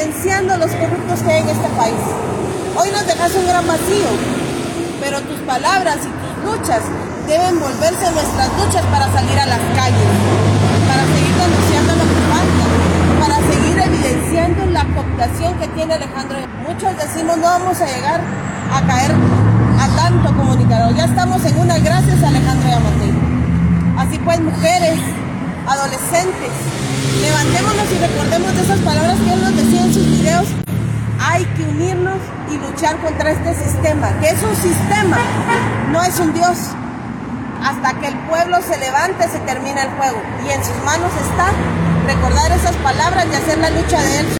evidenciando los corruptos que hay en este país. Hoy nos dejas un gran vacío, pero tus palabras y tus luchas deben volverse nuestras luchas para salir a las calles, para seguir denunciando lo que falta, para seguir evidenciando la cooptación que tiene Alejandro. Muchos decimos no vamos a llegar a caer a tanto como Nicaragua. Ya estamos en una gracias a Alejandro Yamatei. Así pues, mujeres, adolescentes, levantémonos y recordemos de esas palabras que él nos decía en sus videos. Hay que unirnos y luchar contra este sistema, que es un sistema, no es un Dios. Hasta que el pueblo se levante, se termina el juego. Y en sus manos está recordar esas palabras y hacer la lucha de él.